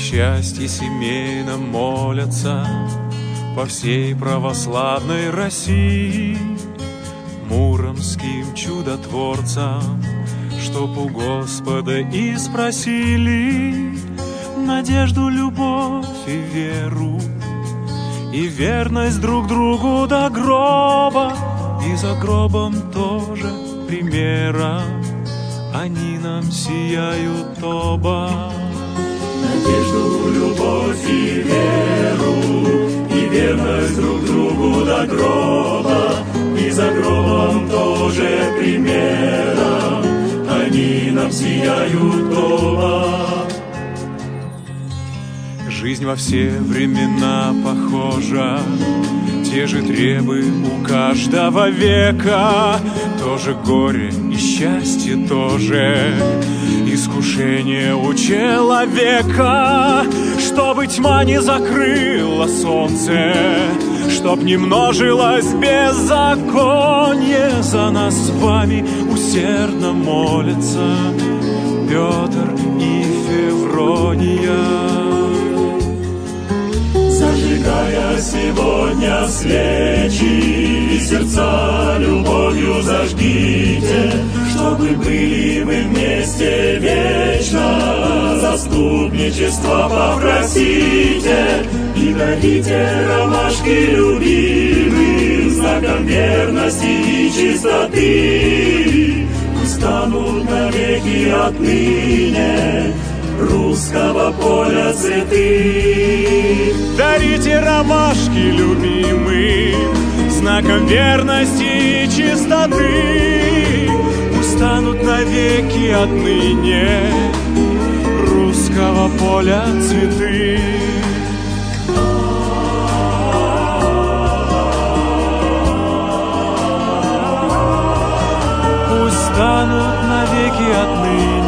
счастье семейном молятся по всей православной России муромским чудотворцам, чтоб у Господа и спросили надежду, любовь и веру, и верность друг другу до гроба, и за гробом тоже примера они нам сияют оба. Надежду, любовь и веру, и верность друг другу до гроба, и за гробом тоже примером они нам сияют оба. Жизнь во все времена похожа, те же требы у каждого века, тоже горе и счастье тоже, искушение у человека, чтобы тьма не закрыла солнце, чтоб не множилось беззаконие. За нас с вами усердно молятся Петр и Феврония. Зажигая сегодня свечи и сердца любовью зажгите, чтобы были мы вместе вечно, заступничество попросите и дарите ромашки любимым знаком верности и чистоты. Пусть станут навеки отныне русского поля цветы. Дарите ромашки любимым знаком верности и чистоты. Пусть станут навеки отныне русского поля цветы. Пусть станут навеки отныне